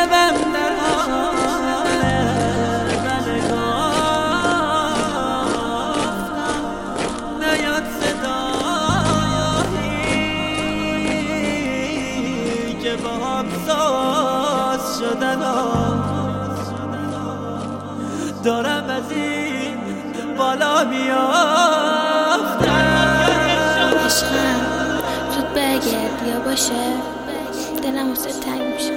شبم در حال بلگافتم نیاد صدایی که با هم ساز شدن دارم از این بالا میافتم. عشقم زود برگرد بیا باشه دلم واسه تنگ میشه.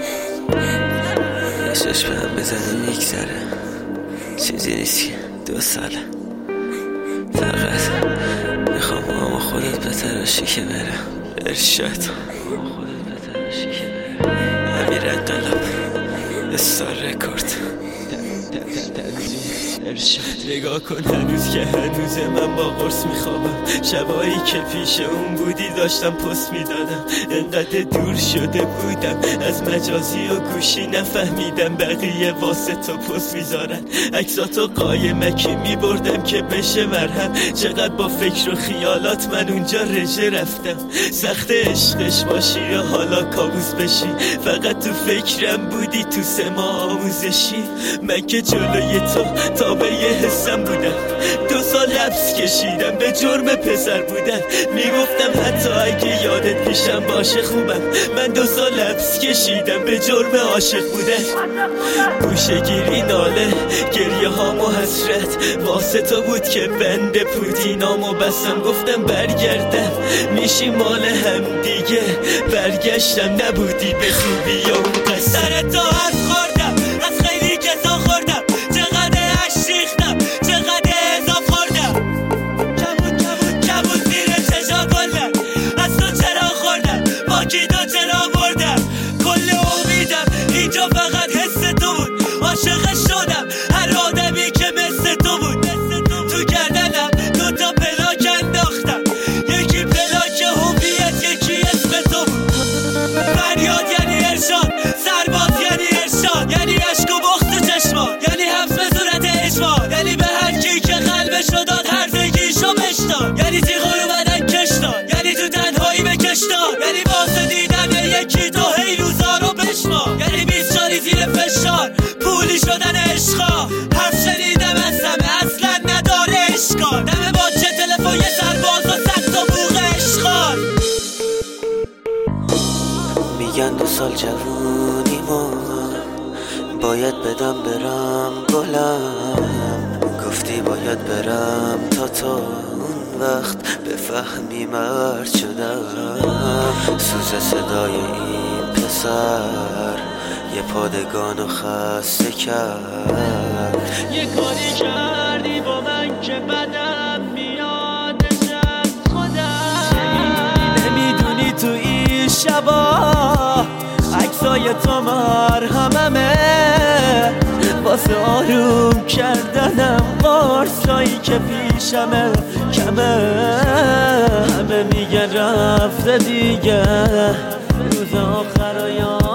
چشم هم بزنه میگذره چیزی نیست که 2 ساله فقط میخوام با خودت بتراشی که برم ارشاد خودت بتراشی که برم امیر انقلاب استار رکورد نگاه کن هنوز که هنوزه من با قرص میخوابم شبایی که پیش اون بودی داشتم پست میدادم انقدر دور شده بودم از مجازی و گوشی نفهمیدم بقیه واسه تو پست میذارن عکساتو قایمکی میبردم که بشه مرهم چقدر با فکر و خیالات من اونجا رژه رفتم سخت عشقش باشی یا حالا کابوس بشی فقط تو فکرم بودی تو 3 ماه آموزشی من که جلوی تو تابع یه حسم بودم 2 سال حبس کشیدم به جرم پسر بودن میگفتم حتی اگه یادت پیشم باشه خوبم من 2 سال حبس کشیدم به جرم عاشق بودن گوشه گیری ناله گریه هام و حسرت واسه تو بود که بند پوتینامو بستم گفتم برگردم میشی مال هم دیگه برگشتم نبودی به خوبی یا اون قصر تا حرف خوردم از خیلی کسا خوردم چقدر عشق ریختم چقدر اضاف خوردم کبود زیر چشا گلم از تو چرا خوردم با کی تو چرا بردم کل امیدم اینجا فقط حس تو بود عاشق شدم هر آدمی که مثل تو بود تو گردنم 2 تا پلاک انداختم یکی پلاک هویت یکی اسم تو بود فریاد یعنی ارشاد سرباز یعنی ارشاد یعنی عشق و بخت و چشمان یعنی حبس به صورت اجبار یعنی به هر کی که قلبشو داد هرزگیشو بشتاد یعنی تیغ رو بدن کشتاد یعنی تو تنهایی بکشتاد یعنی واسه دیدن یکی تو هی روزا رو بشمار یعنی 20 سالی زیر فشار پولی شدن عشقا حرف شنیدم از همه اصلا نداره اشکال دم باچه تلفن یه سرباز و 100 تا بوق اشغال میگن 2 سال جوونیمو باید بدم برم گلم گفتی باید برم تا اون وقت بفهمی مرد شدم سوز صدای این پسر یه پادگانو خسته کرد یه کاری کردی با من که بدم میاد از خودم نمیدونی تو این شبا عکسای تو مرهممه واسه آروم کردنم قرصایی که پیشمه کمه همه میگن رفته دیگه روز آخر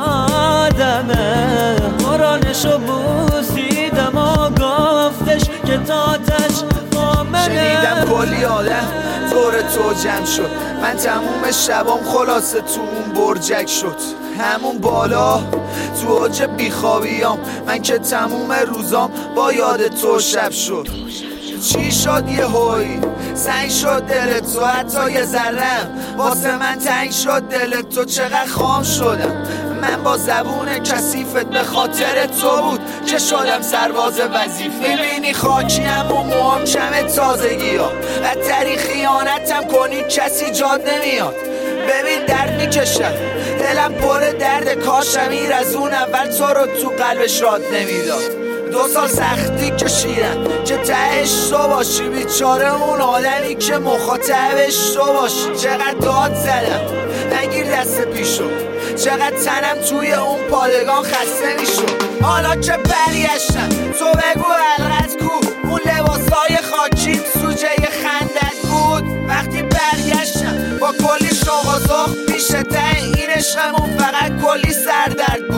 یادمه قرآنشو بوسیدم و گفتش که تاتش آمنه شنیدم کلی آدم دور تو جمع شد من تموم شبام خلاصه تو اون برجک شد همون بالا تو اوج بیخوابیام من که تموم روزام با یاد تو شب شد چی شد یه هوی سنگ شد دل تو حتی یه ذرم واسه من تنگ شد دل تو چقدر خام شدم من با زبون کثیفت به خاطر تو بود که شدم سرباز وظیفه میبینی خاکیم و موام کم تازگی ها بدتری خیانتم کنی کسی جاد نمیاد ببین درد میکشم دلم پر درد کاش امیر از اون اول تو رو تو قلبش راد نمیداد 2 سال سختی کشیدم که تهش تو باشی بیچاره اون آدمی که مخاطبش تو باشی چقدر داد زدم نگیر دست پیشو چقدر تنم توی اون پادگان خسته میشد حالا که برگشتم تو بگو حلقت کو اون لباسای خاکی سوجه خندت بود وقتی برگشتم با کلی شوق و ذوق پیش ته این عشقمون فقط کلی سردرد